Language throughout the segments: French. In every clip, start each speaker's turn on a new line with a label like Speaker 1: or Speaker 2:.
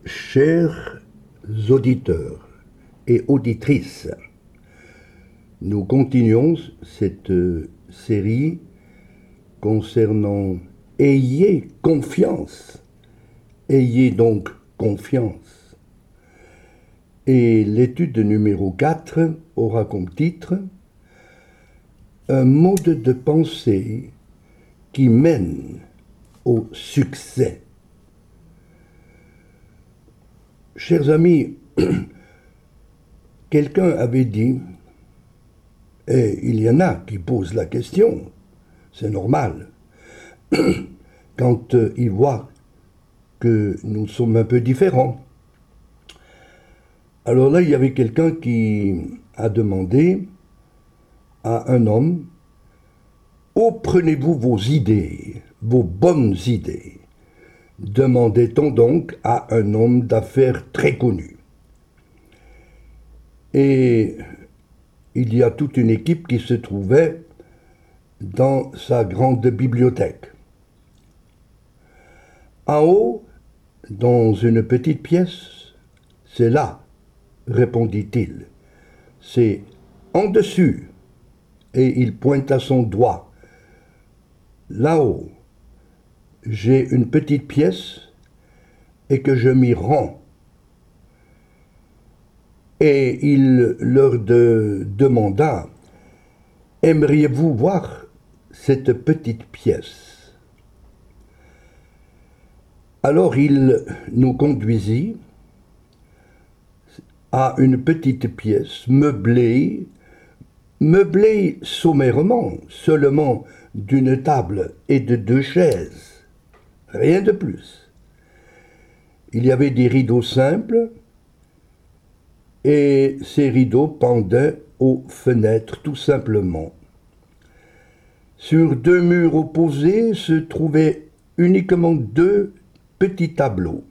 Speaker 1: Chers auditeurs et auditrices, nous continuons cette série concernant Ayez confiance. Ayez donc confiance. Et l'étude numéro 4 aura comme titre un mode de pensée qui mène au succès. Chers amis, quelqu'un avait dit, et il y en a qui posent la question, c'est normal, quand ils voient que nous sommes un peu différents. Alors là, il y avait quelqu'un qui a demandé à un homme, où prenez-vous vos idées, vos bonnes idées? Demandait-on donc à un homme d'affaires très connu. Et il y a toute une équipe qui se trouvait dans sa grande bibliothèque. En haut, dans une petite pièce, c'est là, répondit-il. C'est en dessus, et il pointa son doigt. Là-haut, j'ai une petite pièce et que je m'y rends. Et il leur demanda, aimeriez-vous voir cette petite pièce? Alors il nous conduisit à une petite pièce meublée sommairement, seulement d'une table et de 2 chaises. Rien de plus. Il y avait des rideaux simples et ces rideaux pendaient aux fenêtres tout simplement. Sur 2 murs opposés se trouvaient uniquement 2 petits tableaux.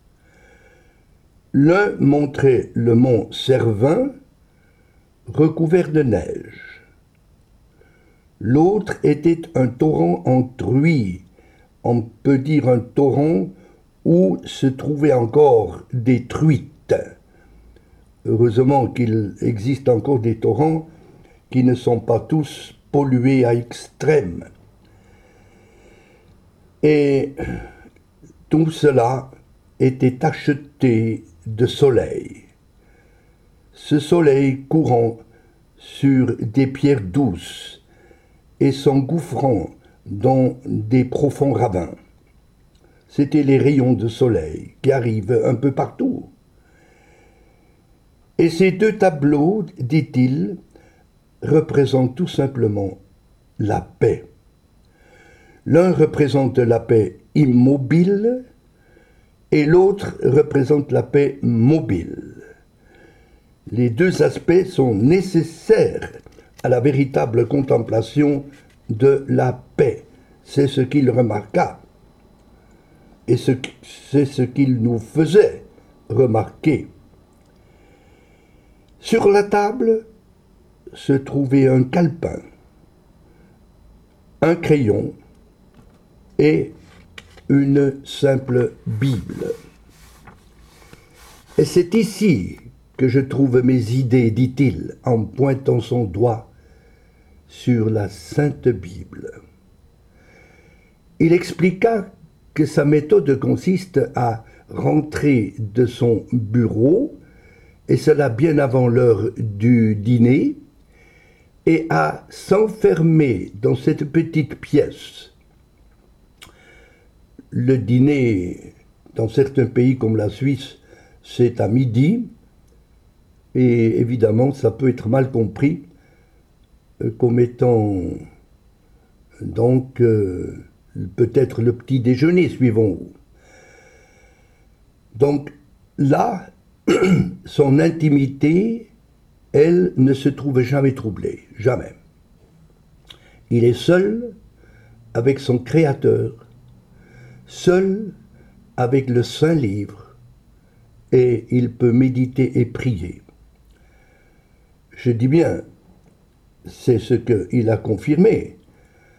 Speaker 1: L'un montrait le mont Cervin recouvert de neige. L'autre était un torrent en truie. On peut dire un torrent où se trouvaient encore des truites. Heureusement qu'il existe encore des torrents qui ne sont pas tous pollués à extrême. Et tout cela était tacheté de soleil. Ce soleil courant sur des pierres douces et s'engouffrant dans des profonds ravins. C'étaient les rayons de soleil qui arrivent un peu partout. Et ces 2 tableaux, dit-il, représentent tout simplement la paix. L'un représente la paix immobile et l'autre représente la paix mobile. Les 2 aspects sont nécessaires à la véritable contemplation de la paix. C'est ce qu'il remarqua. Et c'est ce qu'il nous faisait remarquer. Sur la table se trouvait un calepin, un crayon et une simple Bible. Et c'est ici que je trouve mes idées, dit-il, en pointant son doigt sur la Sainte Bible. Il expliqua que sa méthode consiste à rentrer de son bureau, et cela bien avant l'heure du dîner, et à s'enfermer dans cette petite pièce. Le dîner, dans certains pays comme la Suisse, c'est à midi, et évidemment, ça peut être mal compris comme étant donc peut-être le petit déjeuner, suivons où. Donc là, son intimité, elle, ne se trouve jamais troublée, jamais. Il est seul avec son Créateur, seul avec le Saint-Livre, et il peut méditer et prier. Je dis bien, c'est ce qu'il a confirmé.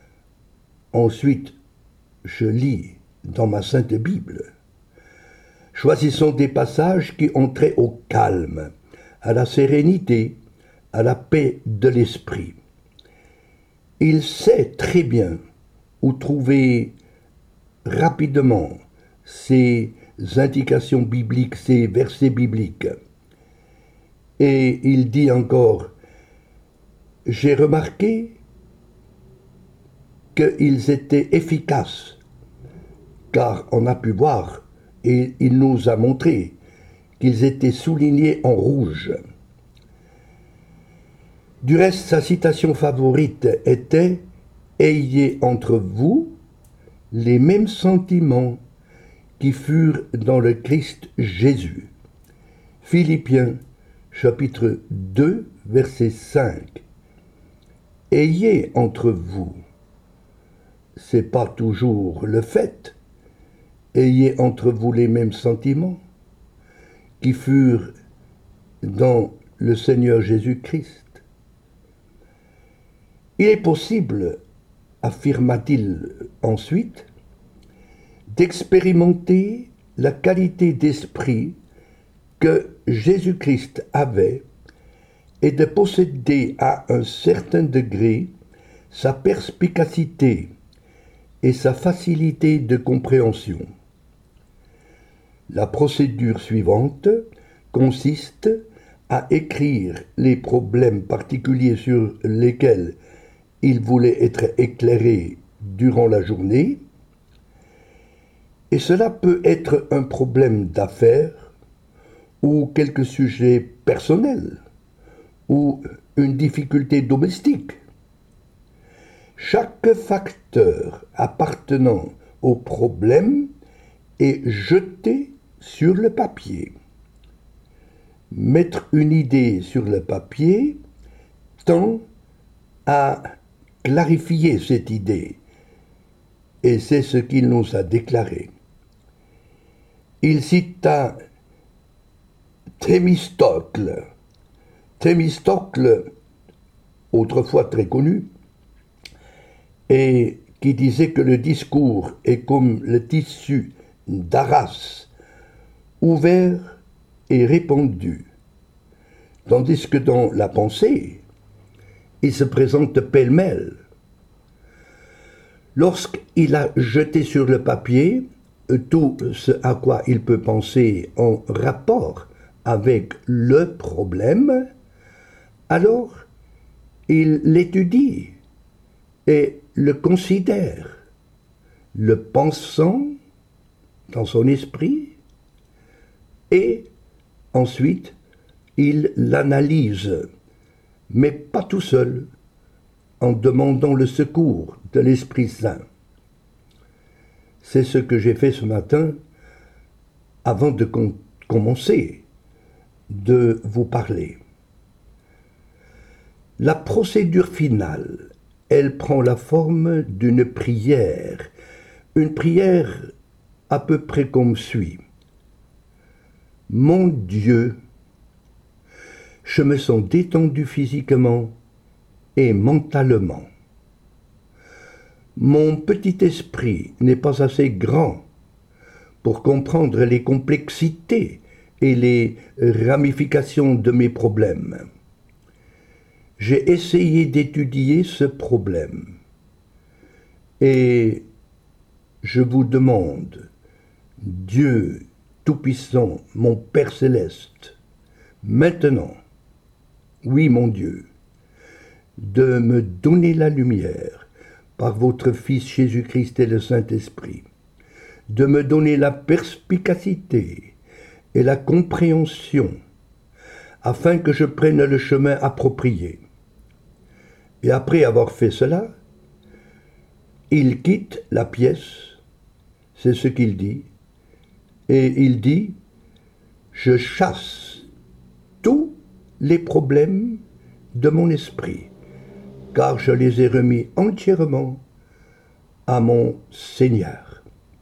Speaker 1: Ensuite, je lis dans ma Sainte Bible. Choisissons des passages qui ont trait au calme, à la sérénité, à la paix de l'esprit. Il sait très bien où trouver rapidement ces indications bibliques, ces versets bibliques. Et il dit encore, j'ai remarqué qu'ils étaient efficaces, car on a pu voir, et il nous a montré, qu'ils étaient soulignés en rouge. Du reste, sa citation favorite était « Ayez entre vous les mêmes sentiments qui furent dans le Christ Jésus ». Philippiens chapitre 2, verset 5. « Ayez entre vous ». C'est pas toujours le fait. Ayez entre vous les mêmes sentiments qui furent dans le Seigneur Jésus-Christ. Il est possible, affirma-t-il ensuite, d'expérimenter la qualité d'esprit que Jésus-Christ avait et de posséder à un certain degré sa perspicacité et sa facilité de compréhension. La procédure suivante consiste à écrire les problèmes particuliers sur lesquels il voulait être éclairé durant la journée, et cela peut être un problème d'affaires ou quelque sujet personnel ou une difficulté domestique. Chaque facteur appartenant au problème est jeté sur le papier. Mettre une idée sur le papier tend à clarifier cette idée, et c'est ce qu'il nous a déclaré. Il cita Thémistocle, autrefois très connu, et qui disait que le discours est comme le tissu d'Arras, ouvert et répandu, tandis que dans la pensée, il se présente pêle-mêle. Lorsqu'il a jeté sur le papier tout ce à quoi il peut penser en rapport avec le problème, alors il l'étudie et le considère, le pensant dans son esprit, et ensuite il l'analyse, mais pas tout seul, en demandant le secours de l'Esprit Saint. C'est ce que j'ai fait ce matin avant de commencer de vous parler. La procédure finale, elle prend la forme d'une prière à peu près comme suit. Mon Dieu, je me sens détendu physiquement et mentalement. Mon petit esprit n'est pas assez grand pour comprendre les complexités et les ramifications de mes problèmes. J'ai essayé d'étudier ce problème et je vous demande, Dieu Tout-Puissant, mon Père Céleste, maintenant, oui mon Dieu, de me donner la lumière par votre Fils Jésus-Christ et le Saint-Esprit, de me donner la perspicacité et la compréhension afin que je prenne le chemin approprié. Et après avoir fait cela, il quitte la pièce, c'est ce qu'il dit, et il dit, je chasse tous les problèmes de mon esprit, car je les ai remis entièrement à mon Seigneur.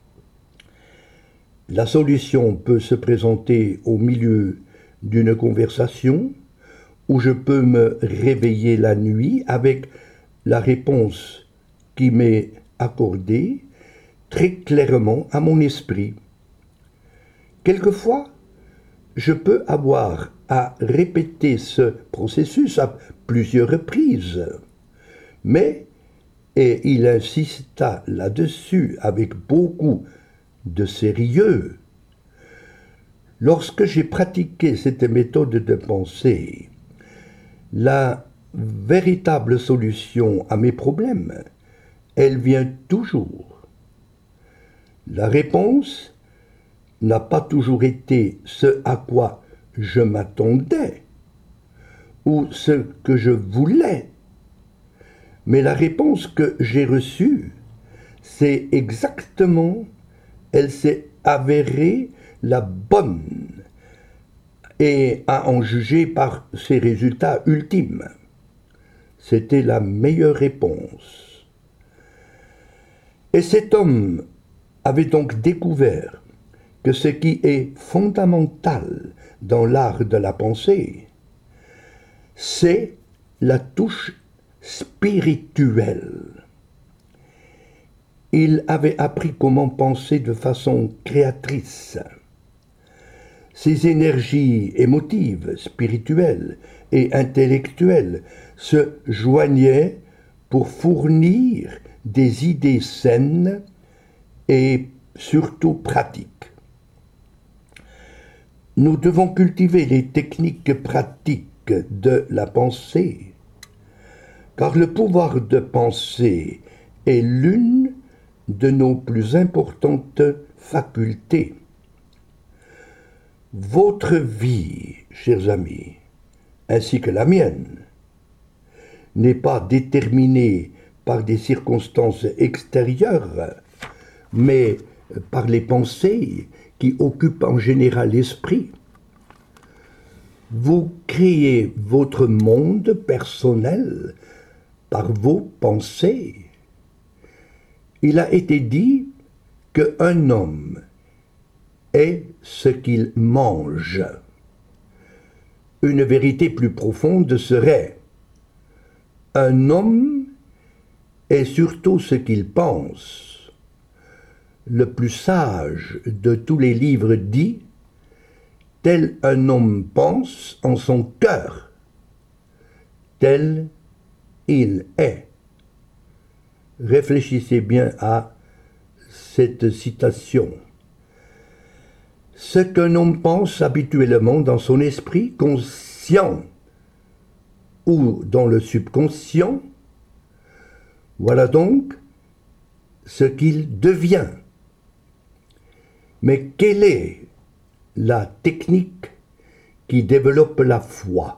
Speaker 1: La solution peut se présenter au milieu d'une conversation où je peux me réveiller la nuit avec la réponse qui m'est accordée très clairement à mon esprit. Quelquefois, je peux avoir à répéter ce processus à plusieurs reprises, mais, et il insista là-dessus avec beaucoup de sérieux, lorsque j'ai pratiqué cette méthode de pensée, la véritable solution à mes problèmes, elle vient toujours. La réponse n'a pas toujours été ce à quoi je m'attendais ou ce que je voulais, mais la réponse que j'ai reçue, c'est exactement, elle s'est avérée la bonne et à en juger par ses résultats ultimes. C'était la meilleure réponse. Et cet homme avait donc découvert que ce qui est fondamental dans l'art de la pensée, c'est la touche spirituelle. Il avait appris comment penser de façon créatrice. Ses énergies émotives, spirituelles et intellectuelles se joignaient pour fournir des idées saines et surtout pratiques. Nous devons cultiver les techniques pratiques de la pensée, car le pouvoir de penser est l'une de nos plus importantes facultés. Votre vie, chers amis, ainsi que la mienne, n'est pas déterminée par des circonstances extérieures, mais par les pensées qui occupent en général l'esprit. Vous créez votre monde personnel par vos pensées. Il a été dit qu'un homme est ce qu'il mange. Une vérité plus profonde serait: un homme est surtout ce qu'il pense. Le plus sage de tous les livres dit: tel un homme pense en son cœur, tel il est. Réfléchissez bien à cette citation. Ce qu'un homme pense habituellement dans son esprit conscient ou dans le subconscient, voilà donc ce qu'il devient. Mais quelle est la technique qui développe la foi?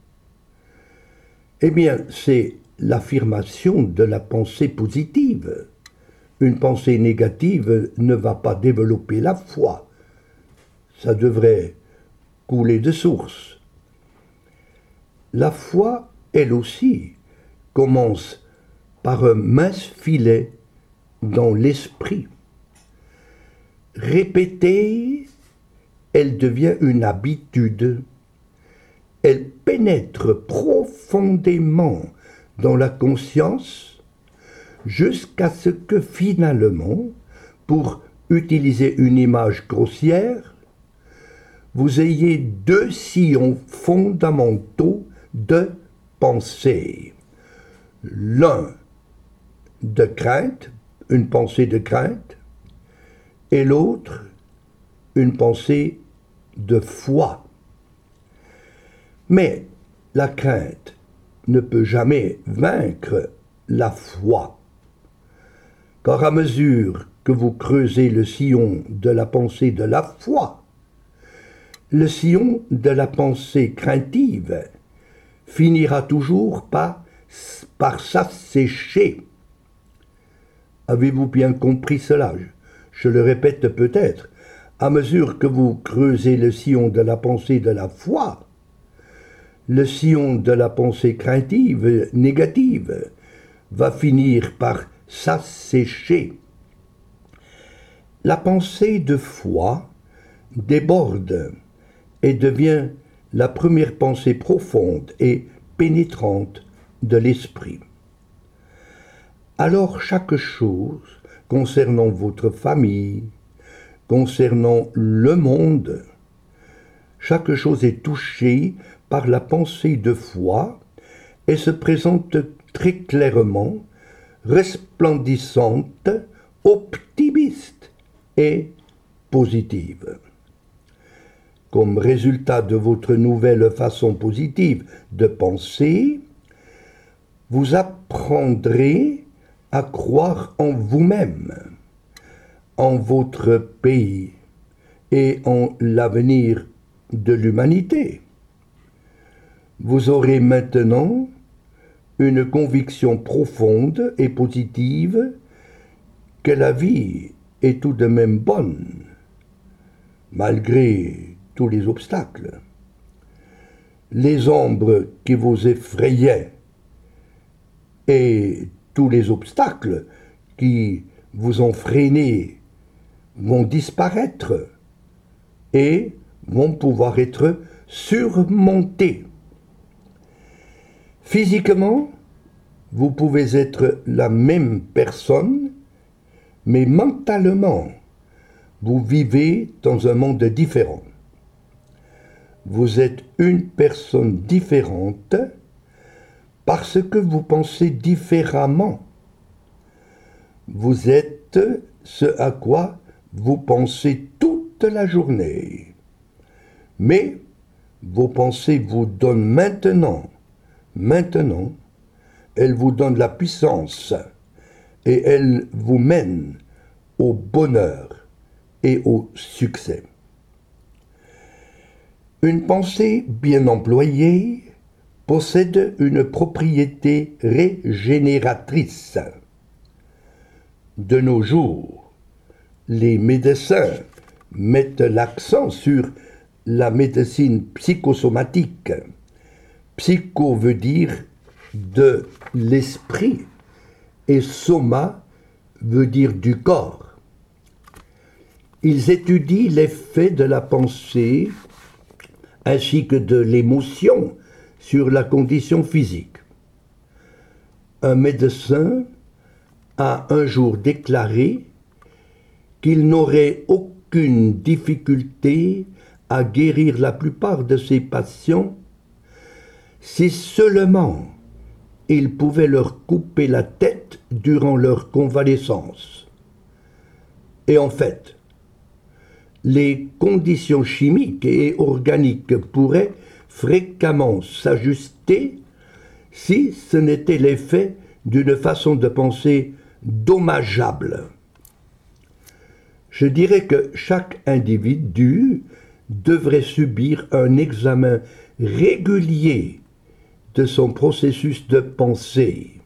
Speaker 1: Eh bien, c'est l'affirmation de la pensée positive. Une pensée négative ne va pas développer la foi. Ça devrait couler de source. La foi, elle aussi, commence par un mince filet dans l'esprit. Répétée, elle devient une habitude. Elle pénètre profondément dans la conscience jusqu'à ce que finalement, pour utiliser une image grossière, vous ayez deux sillons fondamentaux de pensée. L'un de crainte, une pensée de crainte, et l'autre, une pensée de foi. Mais la crainte ne peut jamais vaincre la foi, car à mesure que vous creusez le sillon de la pensée de la foi, le sillon de la pensée craintive finira toujours par s'assécher. Avez-vous bien compris cela? Je le répète peut-être. À mesure que vous creusez le sillon de la pensée de la foi, le sillon de la pensée craintive, négative, va finir par s'assécher. La pensée de foi déborde et devient la première pensée profonde et pénétrante de l'esprit. Alors chaque chose concernant votre famille, concernant le monde. Chaque chose est touchée par la pensée de foi et se présente très clairement, resplendissante, optimiste et positive. Comme résultat de votre nouvelle façon positive de penser, vous apprendrez à croire en vous-même, en votre pays et en l'avenir de l'humanité. Vous aurez maintenant une conviction profonde et positive que la vie est tout de même bonne, malgré tous les obstacles. Les ombres qui vous effrayaient et tous les obstacles qui vous ont freiné vont disparaître et vont pouvoir être surmontés. Physiquement, vous pouvez être la même personne, mais mentalement, vous vivez dans un monde différent. Vous êtes une personne différente parce que vous pensez différemment. Vous êtes ce à quoi vous pensez toute la journée. Mais vos pensées vous donnent maintenant, elles vous donnent la puissance et elles vous mènent au bonheur et au succès. Une pensée bien employée possède une propriété régénératrice. De nos jours, les médecins mettent l'accent sur la médecine psychosomatique. Psycho veut dire de l'esprit et soma veut dire du corps. Ils étudient l'effet de la pensée ainsi que de l'émotion sur la condition physique. Un médecin a un jour déclaré qu'il n'aurait aucune difficulté à guérir la plupart de ses patients si seulement il pouvait leur couper la tête durant leur convalescence. Et en fait, les conditions chimiques et organiques pourraient fréquemment s'ajuster si ce n'était l'effet d'une façon de penser dommageable. Je dirais que chaque individu devrait subir un examen régulier de son processus de pensée.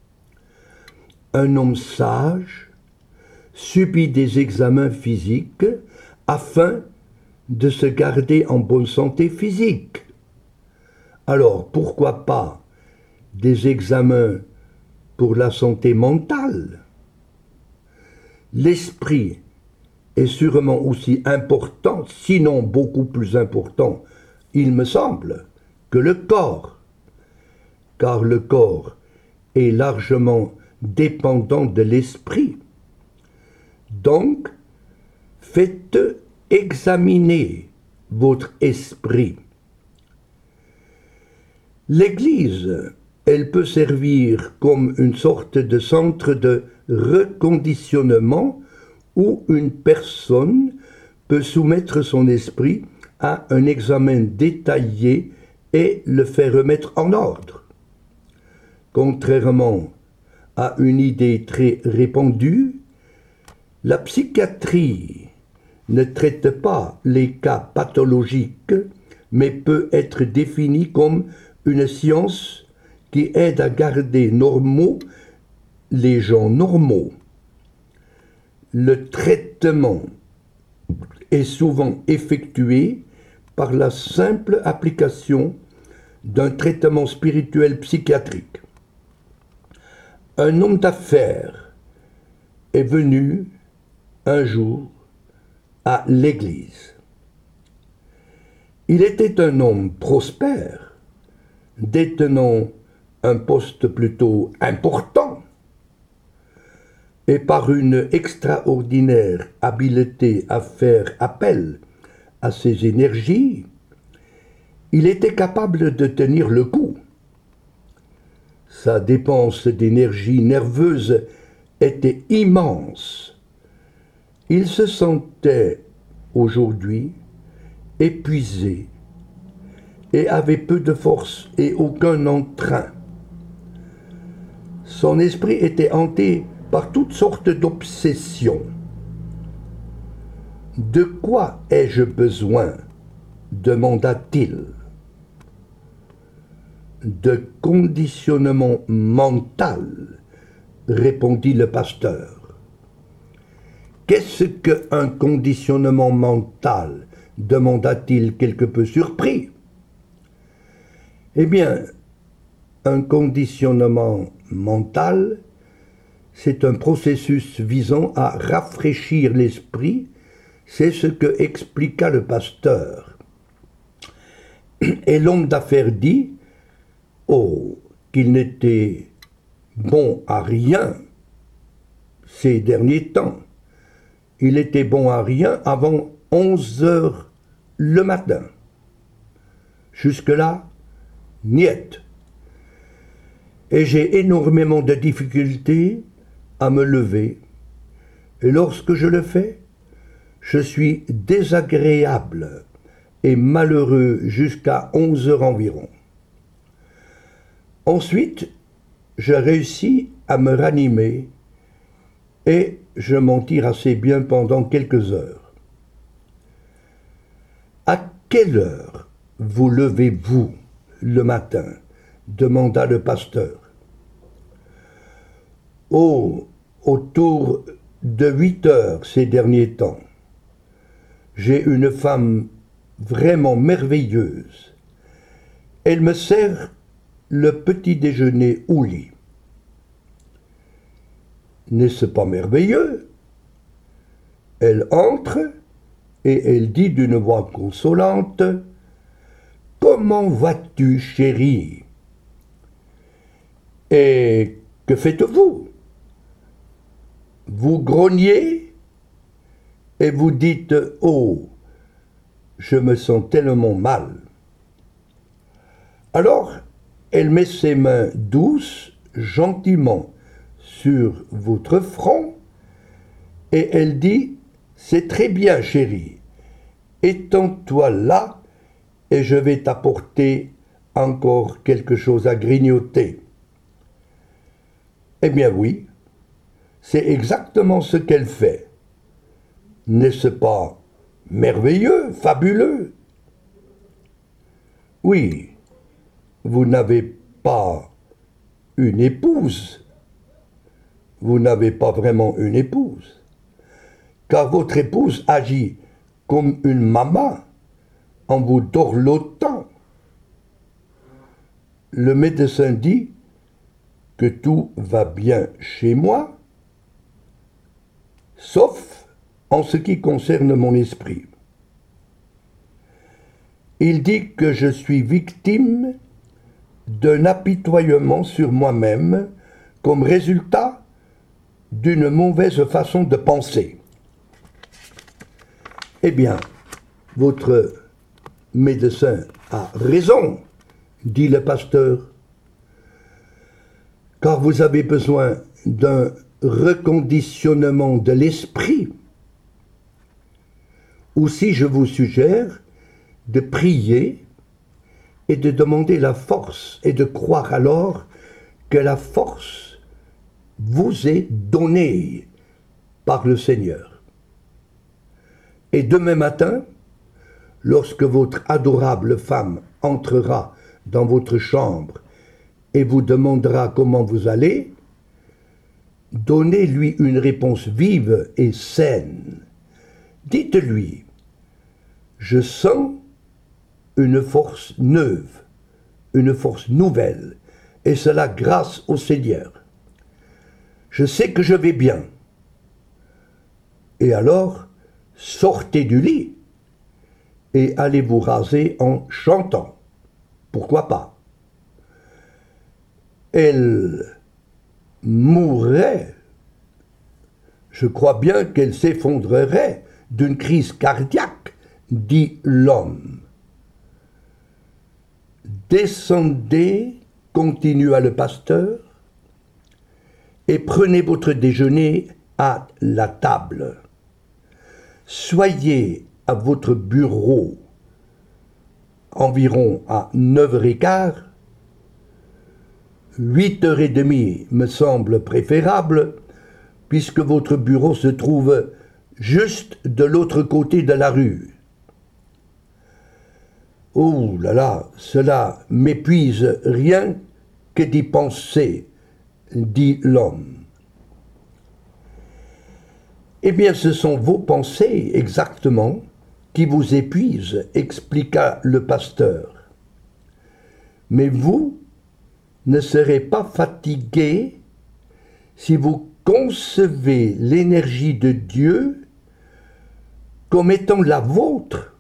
Speaker 1: Un homme sage subit des examens physiques afin de se garder en bonne santé physique. Alors, pourquoi pas des examens pour la santé mentale? L'esprit est sûrement aussi important, sinon beaucoup plus important, il me semble, que le corps, car le corps est largement dépendant de l'esprit. Donc, faites examiner votre esprit. L'Église, elle peut servir comme une sorte de centre de reconditionnement où une personne peut soumettre son esprit à un examen détaillé et le faire remettre en ordre. Contrairement à une idée très répandue, la psychiatrie ne traite pas les cas pathologiques, mais peut être définie comme une science qui aide à garder normaux les gens normaux. Le traitement est souvent effectué par la simple application d'un traitement spirituel psychiatrique. Un homme d'affaires est venu un jour à l'église. Il était un homme prospère, détenant un poste plutôt important. et par une extraordinaire habileté à faire appel à ses énergies, il était capable de tenir le coup. Sa dépense d'énergie nerveuse était immense. Il se sentait aujourd'hui épuisé et avait peu de force et aucun entrain. Son esprit était hanté par toutes sortes d'obsessions. « De quoi ai-je besoin ?» demanda-t-il. « De conditionnement mental, » répondit le pasteur. « Qu'est-ce qu'un conditionnement mental ?» demanda-t-il quelque peu surpris. « Eh bien, un conditionnement mental, c'est un processus visant à rafraîchir l'esprit, c'est ce que expliqua le pasteur. Et l'homme d'affaires dit, oh, qu'il n'était bon à rien ces derniers temps. Il était bon à rien avant 11 heures le matin. Jusque-là, niet. Et j'ai énormément de difficultés à me lever. Et lorsque je le fais, je suis désagréable et malheureux jusqu'à 11 heures environ. Ensuite, je réussis à me ranimer et je m'en tire assez bien pendant quelques heures. À quelle heure vous levez-vous le matin ? Demanda le pasteur. Oh, autour de 8 heures ces derniers temps. J'ai une femme vraiment merveilleuse. Elle me sert le petit déjeuner au lit. N'est-ce pas merveilleux? Elle entre et elle dit d'une voix consolante « Comment vas-tu, chérie ?» Et que faites-vous? Vous grognez et vous dites « Oh, je me sens tellement mal ». Alors, elle met ses mains douces, gentiment, sur votre front et elle dit « C'est très bien, chérie, étends-toi là et je vais t'apporter encore quelque chose à grignoter. » Eh bien oui, c'est exactement ce qu'elle fait. N'est-ce pas merveilleux, fabuleux? Oui, vous n'avez pas une épouse. Vous n'avez pas vraiment une épouse. Car votre épouse agit comme une maman en vous dorlotant. Le médecin dit que tout va bien chez moi, sauf en ce qui concerne mon esprit. Il dit que je suis victime d'un apitoiement sur moi-même comme résultat d'une mauvaise façon de penser. Eh bien, votre médecin a raison, dit le pasteur, car vous avez besoin d'un reconditionnement de l'esprit. Aussi, je vous suggère de prier et de demander la force et de croire alors que la force vous est donnée par le Seigneur. Et demain matin, lorsque votre adorable femme entrera dans votre chambre et vous demandera comment vous allez, donnez-lui une réponse vive et saine. Dites-lui, je sens une force neuve, une force nouvelle, et cela grâce au Seigneur. Je sais que je vais bien. Et alors, sortez du lit et allez vous raser en chantant. Pourquoi pas? Elle mourrait Je crois bien qu'elle s'effondrerait d'une crise cardiaque, dit l'homme. Descendez, continua le pasteur, et prenez votre déjeuner à la table. Soyez à votre bureau environ à 9h15. 8h30 me semble préférable, puisque votre bureau se trouve juste de l'autre côté de la rue. Oh là là, cela m'épuise rien que d'y penser, dit l'homme. Eh bien, ce sont vos pensées, exactement, qui vous épuisent, expliqua le pasteur. Mais vous ne serez pas fatigué si vous concevez l'énergie de Dieu comme étant la vôtre.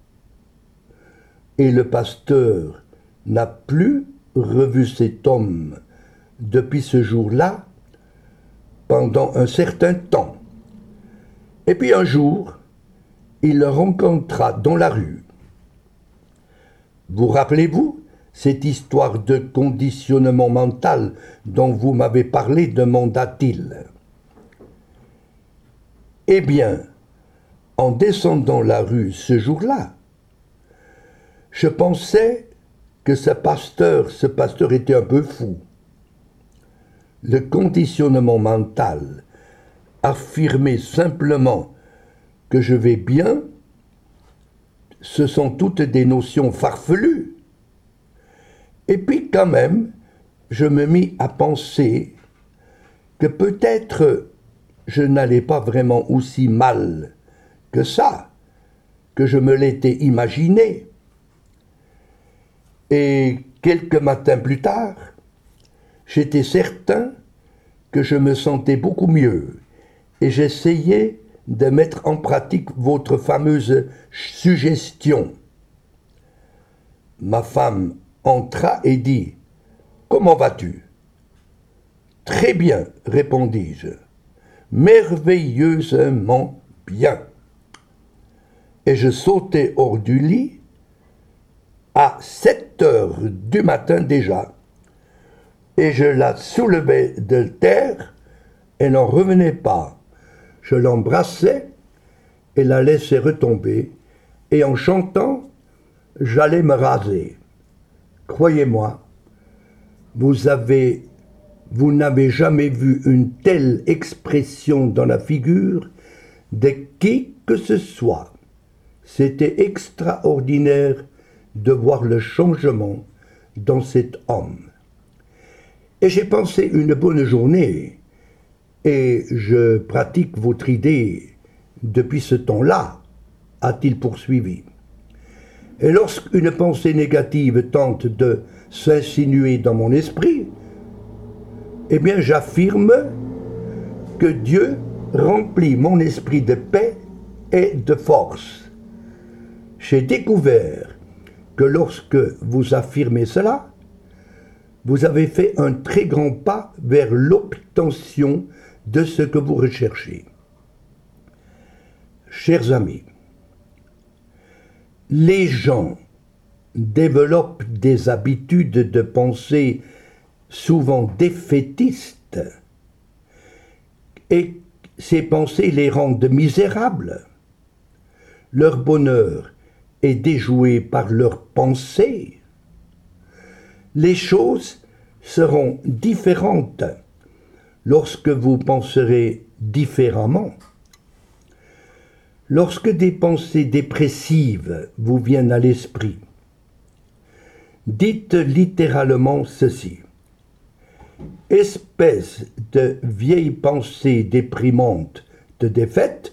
Speaker 1: Et le pasteur n'a plus revu cet homme depuis ce jour-là pendant un certain temps. Et puis un jour, il le rencontra dans la rue. Vous rappelez-vous cette histoire de conditionnement mental dont vous m'avez parlé, demanda-t-il. Eh bien, en descendant la rue ce jour-là, je pensais que ce pasteur était un peu fou. Le conditionnement mental affirmer simplement que je vais bien, ce sont toutes des notions farfelues. Et puis quand même, je me mis à penser que peut-être je n'allais pas vraiment aussi mal que ça, que je me l'étais imaginé. Et quelques matins plus tard, j'étais certain que je me sentais beaucoup mieux et j'essayais de mettre en pratique votre fameuse suggestion. Ma femme entra et dit « Comment vas-tu » ? « Très bien, répondis-je, merveilleusement bien. » Et je sautai hors du lit à 7h du matin déjà, et je la soulevais de terre, elle n'en revenait pas. Je l'embrassais et la laissais retomber, et en chantant, j'allais me raser. Croyez-moi, vous n'avez jamais vu une telle expression dans la figure de qui que ce soit. C'était extraordinaire de voir le changement dans cet homme. Et j'ai pensé une bonne journée, et je pratique votre idée depuis ce temps-là, a-t-il poursuivi. Et lorsqu'une pensée négative tente de s'insinuer dans mon esprit, eh bien j'affirme que Dieu remplit mon esprit de paix et de force. J'ai découvert que lorsque vous affirmez cela, vous avez fait un très grand pas vers l'obtention de ce que vous recherchez. Chers amis, les gens développent des habitudes de pensée souvent défaitistes et ces pensées les rendent misérables. Leur bonheur est déjoué par leurs pensées. Les choses seront différentes lorsque vous penserez différemment. Lorsque des pensées dépressives vous viennent à l'esprit, dites littéralement ceci. Espèce de vieille pensée déprimante de défaite,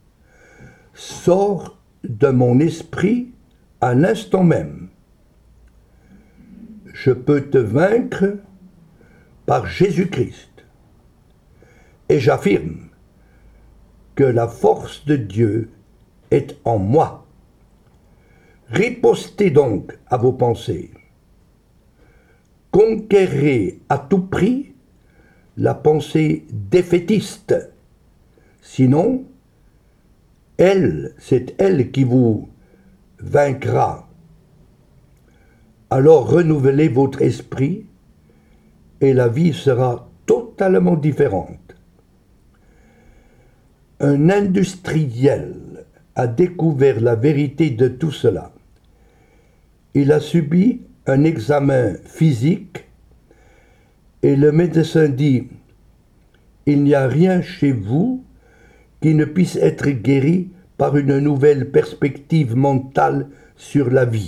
Speaker 1: sors de mon esprit à l'instant même. Je peux te vaincre par Jésus-Christ. Et j'affirme que la force de Dieu est en moi. Ripostez donc à vos pensées. Conquérez à tout prix la pensée défaitiste. Sinon, c'est elle qui vous vaincra. Alors renouvelez votre esprit et la vie sera totalement différente. Un industriel a découvert la vérité de tout cela. Il a subi un examen physique et le médecin dit « Il n'y a rien chez vous qui ne puisse être guéri par une nouvelle perspective mentale sur la vie. »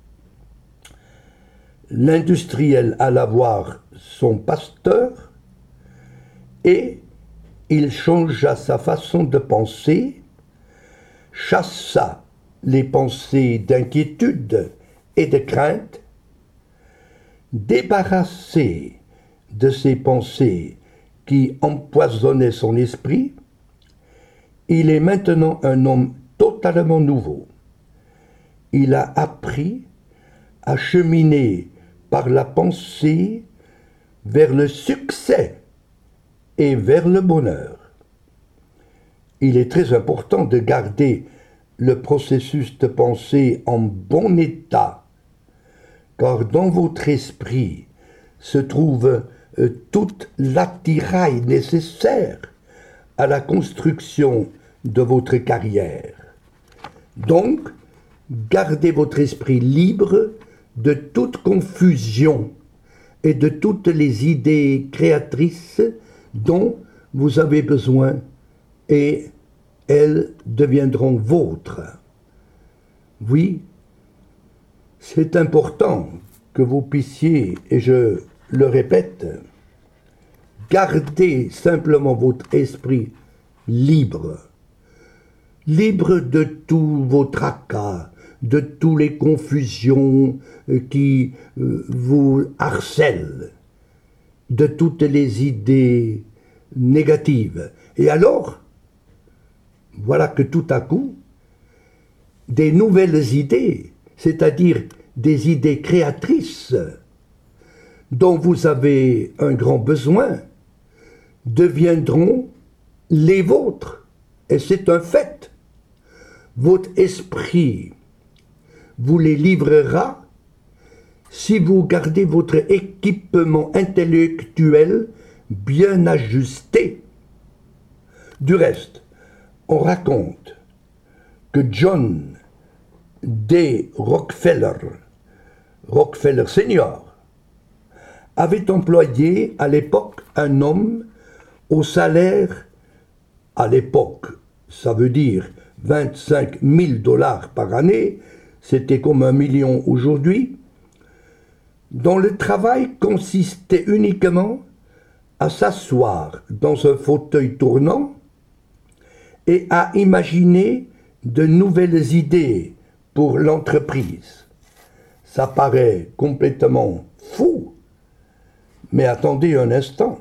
Speaker 1: L'industriel alla voir son pasteur et il changea sa façon de penser, chassa les pensées d'inquiétude et de crainte, débarrassé de ces pensées qui empoisonnaient son esprit, il est maintenant un homme totalement nouveau. Il a appris à cheminer par la pensée vers le succès et vers le bonheur. Il est très important de garder le processus de pensée en bon état, car dans votre esprit se trouve toute l'attirail nécessaire à la construction de votre carrière. Donc, gardez votre esprit libre de toute confusion et de toutes les idées créatrices dont vous avez besoin et elles deviendront vôtres. Oui, c'est important que vous puissiez, et je le répète, garder simplement votre esprit libre, libre de tous vos tracas, de toutes les confusions qui vous harcèlent, de toutes les idées négatives. Et alors, voilà que tout à coup, des nouvelles idées, c'est-à-dire des idées créatrices dont vous avez un grand besoin, deviendront les vôtres. Et c'est un fait. Votre esprit vous les livrera si vous gardez votre équipement intellectuel bien ajusté. Du reste, on raconte que John D. Rockefeller Senior, avait employé à l'époque un homme au salaire, à l'époque, ça veut dire 25 000 $ par année, c'était comme 1 million aujourd'hui, dont le travail consistait uniquement à s'asseoir dans un fauteuil tournant et à imaginer de nouvelles idées pour l'entreprise. Ça paraît complètement fou, mais attendez un instant.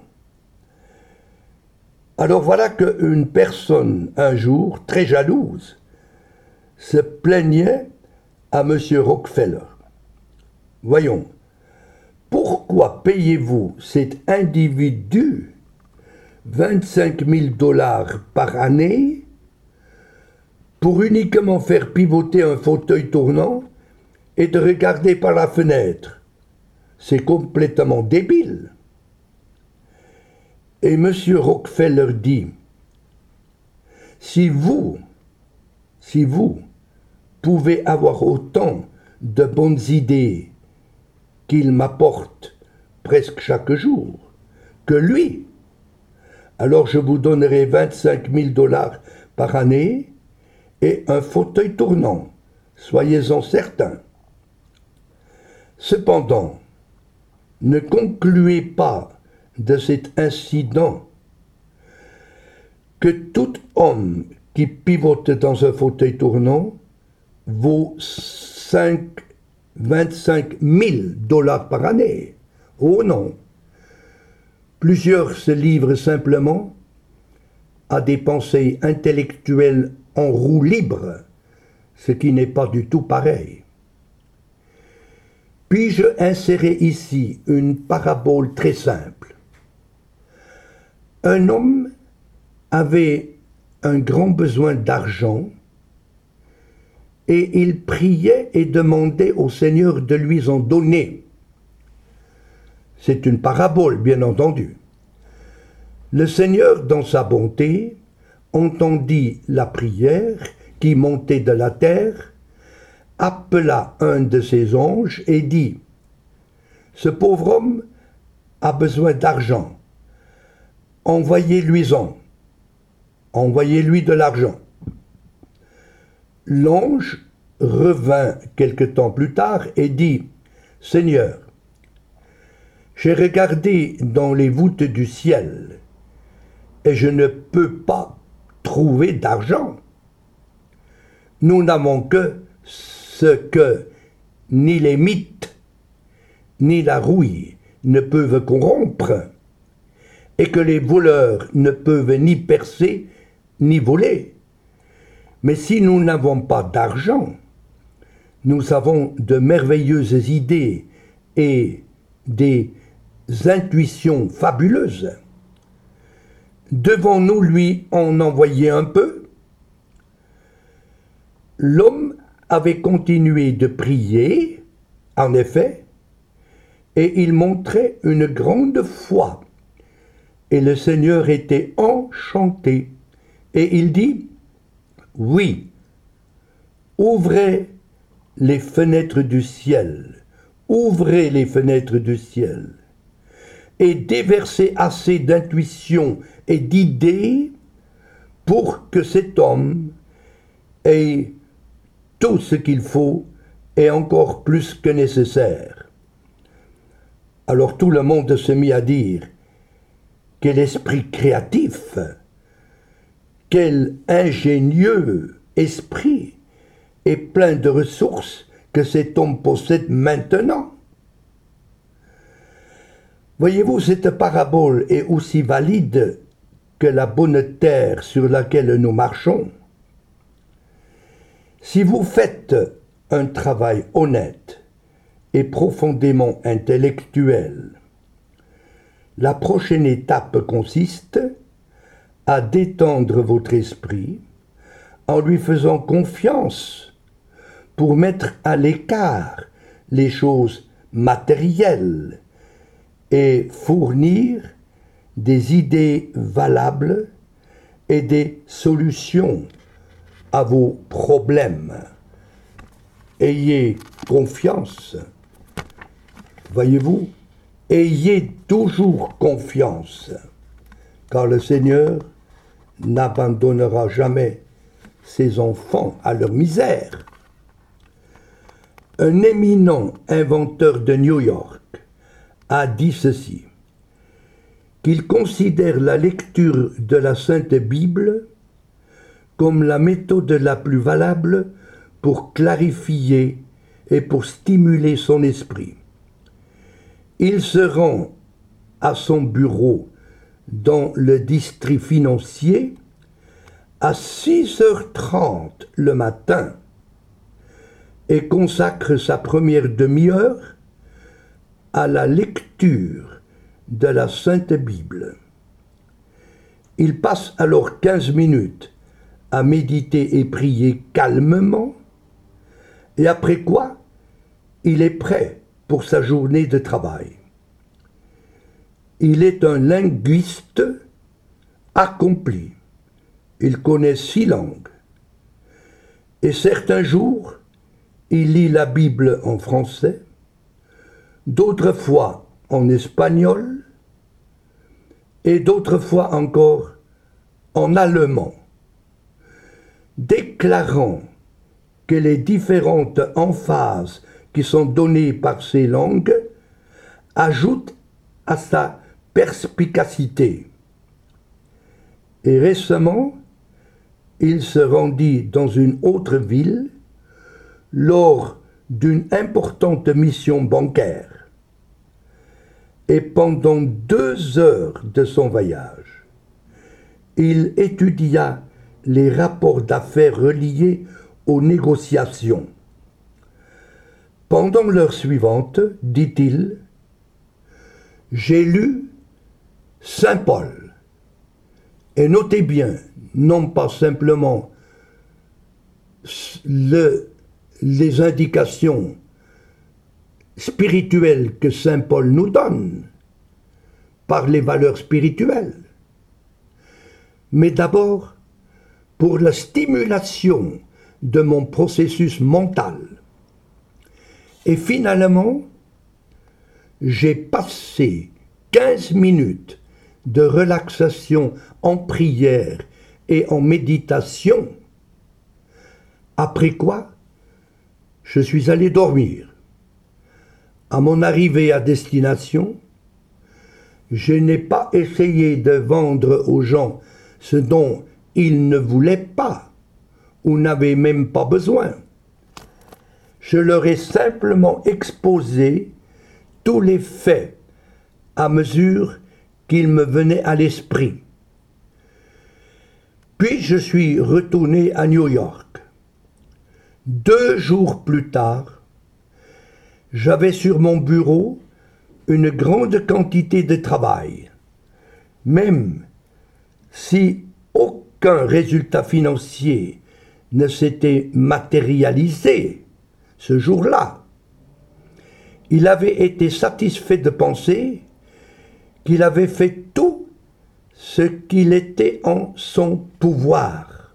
Speaker 1: Alors voilà qu'une personne, un jour, très jalouse, se plaignait à M. Rockefeller. Voyons, pourquoi payez-vous cet individu 25 000 $ par année pour uniquement faire pivoter un fauteuil tournant et de regarder par la fenêtre? C'est complètement débile. Et M. Rockefeller dit, si vous pouvez avoir autant de bonnes idées qu'il m'apporte presque chaque jour que lui, alors je vous donnerai 25 000 $ par année et un fauteuil tournant, soyez-en certains. Cependant, ne concluez pas de cet incident que tout homme qui pivote dans un fauteuil tournant vaut 25 000 $ par année. Oh non! Plusieurs se livrent simplement à des pensées intellectuelles en roue libre, ce qui n'est pas du tout pareil. Puis-je insérer ici une parabole très simple? Un homme avait un grand besoin d'argent et il priait et demandait au Seigneur de lui en donner. C'est une parabole, bien entendu. Le Seigneur, dans sa bonté, entendit la prière qui montait de la terre, appela un de ses anges et dit « Ce pauvre homme a besoin d'argent. Envoyez-lui-en. Envoyez-lui de l'argent. » L'ange revint quelque temps plus tard et dit « Seigneur, j'ai regardé dans les voûtes du ciel et je ne peux pas trouver d'argent. Nous n'avons que ce que ni les mythes ni la rouille ne peuvent corrompre et que les voleurs ne peuvent ni percer ni voler. Mais si nous n'avons pas d'argent, nous avons de merveilleuses idées et des intuitions fabuleuses. Devons-nous lui en envoyer un peu ? L'homme avait continué de prier, en effet, et il montrait une grande foi. Et le Seigneur était enchanté. Et il dit, « Oui, ouvrez les fenêtres du ciel, ouvrez les fenêtres du ciel, et déversez assez d'intuition et d'idées pour que cet homme ait tout ce qu'il faut et encore plus que nécessaire. » Alors tout le monde se mit à dire, « Quel esprit créatif, quel ingénieux esprit et plein de ressources que cet homme possède maintenant. » Voyez-vous, cette parabole est aussi valide que la bonne terre sur laquelle nous marchons. Si vous faites un travail honnête et profondément intellectuel, la prochaine étape consiste à détendre votre esprit en lui faisant confiance pour mettre à l'écart les choses matérielles et fournir des idées valables et des solutions à vos problèmes. Ayez confiance. Voyez-vous, ayez toujours confiance, car le Seigneur n'abandonnera jamais ses enfants à leur misère. Un éminent inventeur de New York a dit ceci, qu'il considère la lecture de la Sainte Bible comme la méthode la plus valable pour clarifier et pour stimuler son esprit. Il se rend à son bureau dans le district financier à 6h30 le matin et consacre sa première demi-heure à la lecture de la Sainte Bible. Il passe alors 15 minutes à méditer et prier calmement, et après quoi, il est prêt pour sa journée de travail. Il est un linguiste accompli. Il connaît 6 langues. Et certains jours, il lit la Bible en français, d'autres fois en espagnol, et d'autres fois encore en allemand, déclarant que les différentes emphases qui sont données par ces langues ajoutent à sa perspicacité. Et récemment, il se rendit dans une autre ville lors d'une importante mission bancaire. Et pendant 2 heures de son voyage, il étudia les rapports d'affaires reliés aux négociations. Pendant l'heure suivante, dit-il, j'ai lu Saint Paul Et notez bien, non pas simplement les indications spirituelles que saint Paul nous donne par les valeurs spirituelles, mais d'abord pour la stimulation de mon processus mental. Et finalement, j'ai passé 15 minutes de relaxation en prière et en méditation, après quoi je suis allé dormir. À mon arrivée à destination, je n'ai pas essayé de vendre aux gens ce dont ils ne voulaient pas ou n'avaient même pas besoin. Je leur ai simplement exposé tous les faits à mesure qu'ils me venaient à l'esprit. Puis je suis retourné à New York. 2 jours plus tard, j'avais sur mon bureau une grande quantité de travail. Même si aucun résultat financier ne s'était matérialisé ce jour-là, il avait été satisfait de penser qu'il avait fait tout ce qu'il était en son pouvoir.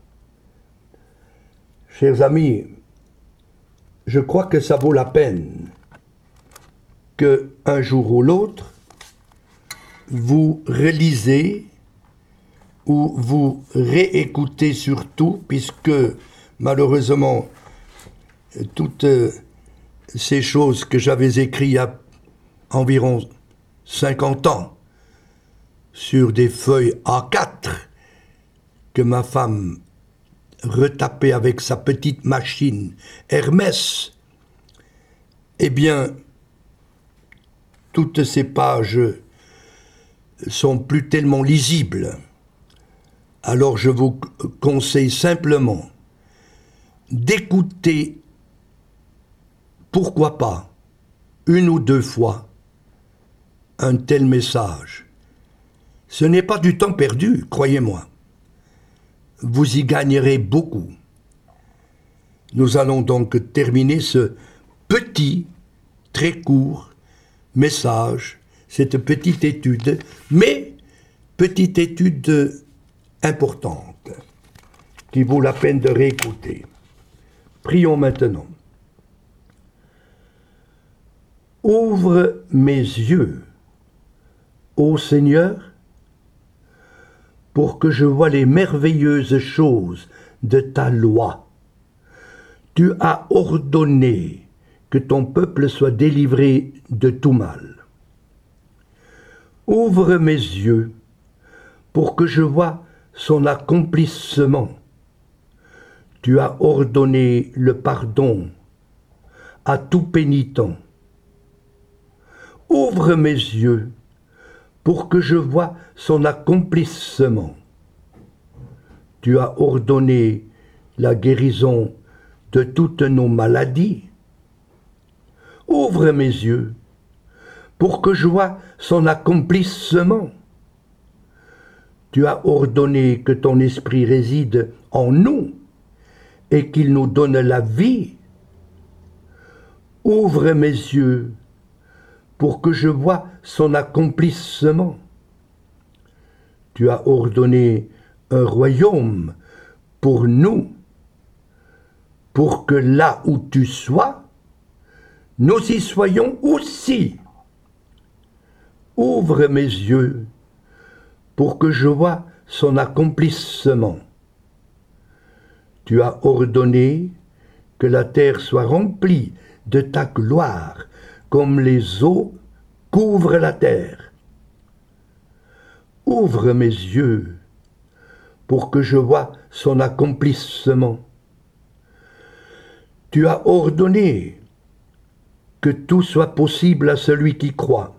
Speaker 1: Chers amis, je crois que ça vaut la peine que un jour ou l'autre, vous relisez ou vous réécoutez surtout, puisque malheureusement, toutes ces choses que j'avais écrites il y a environ 50 ans sur des feuilles A4 que ma femme retapait avec sa petite machine Hermès, eh bien, toutes ces pages sont plus tellement lisibles. Alors je vous conseille simplement d'écouter, pourquoi pas, 1 ou 2 fois, un tel message. Ce n'est pas du temps perdu, croyez-moi. Vous y gagnerez beaucoup. Nous allons donc terminer ce petit, très court message, cette petite étude, mais petite étude importante, qui vaut la peine de réécouter. Prions maintenant. Ouvre mes yeux, ô Seigneur, pour que je voie les merveilleuses choses de ta loi. Tu as ordonné que ton peuple soit délivré de tout mal. Ouvre mes yeux pour que je voie son accomplissement. Tu as ordonné le pardon à tout pénitent. Ouvre mes yeux pour que je voie son accomplissement. Tu as ordonné la guérison de toutes nos maladies. Ouvre mes yeux pour que je voie son accomplissement. Tu as ordonné que ton esprit réside en nous et qu'il nous donne la vie. Ouvre mes yeux pour que je voie son accomplissement. Tu as ordonné un royaume pour nous, pour que là où tu sois, nous y soyons aussi. Ouvre mes yeux pour que je voie son accomplissement. Tu as ordonné que la terre soit remplie de ta gloire, comme les eaux couvrent la terre. Ouvre mes yeux pour que je voie son accomplissement. Tu as ordonné que tout soit possible à celui qui croit.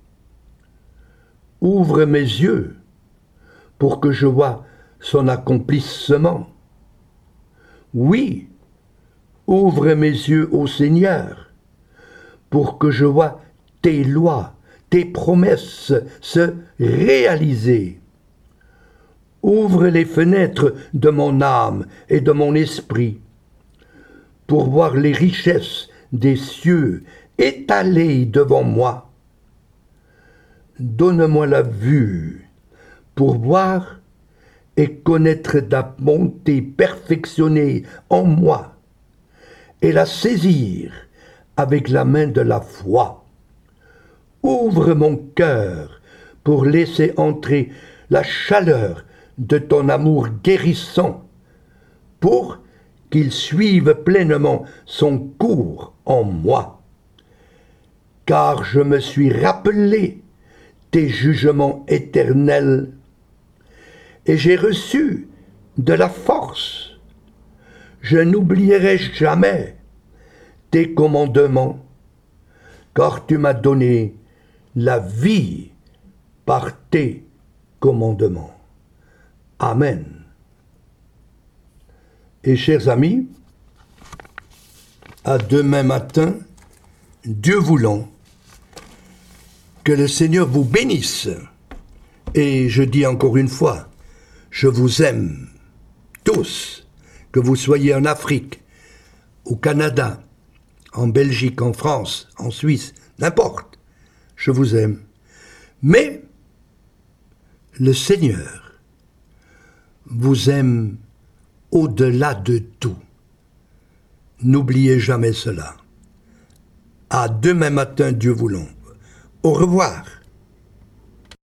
Speaker 1: Ouvre mes yeux pour que je voie son accomplissement. Oui, ouvre mes yeux ô Seigneur, pour que je voie tes lois, tes promesses se réaliser. Ouvre les fenêtres de mon âme et de mon esprit pour voir les richesses des cieux étalées devant moi. Donne-moi la vue pour voir et connaître ta bonté perfectionnée en moi et la saisir avec la main de la foi. Ouvre mon cœur pour laisser entrer la chaleur de ton amour guérissant, pour qu'il suive pleinement son cours en moi. Car je me suis rappelé tes jugements éternels, et j'ai reçu de la force. Je n'oublierai jamais tes commandements, car tu m'as donné la vie par tes commandements. Amen. Et chers amis, à demain matin, Dieu voulant, que le Seigneur vous bénisse. Et je dis encore une fois, je vous aime tous, que vous soyez en Afrique, au Canada, en Belgique, en France, en Suisse, n'importe, je vous aime. Mais le Seigneur vous aime au-delà de tout. N'oubliez jamais cela. À demain matin, Dieu voulant. Au revoir.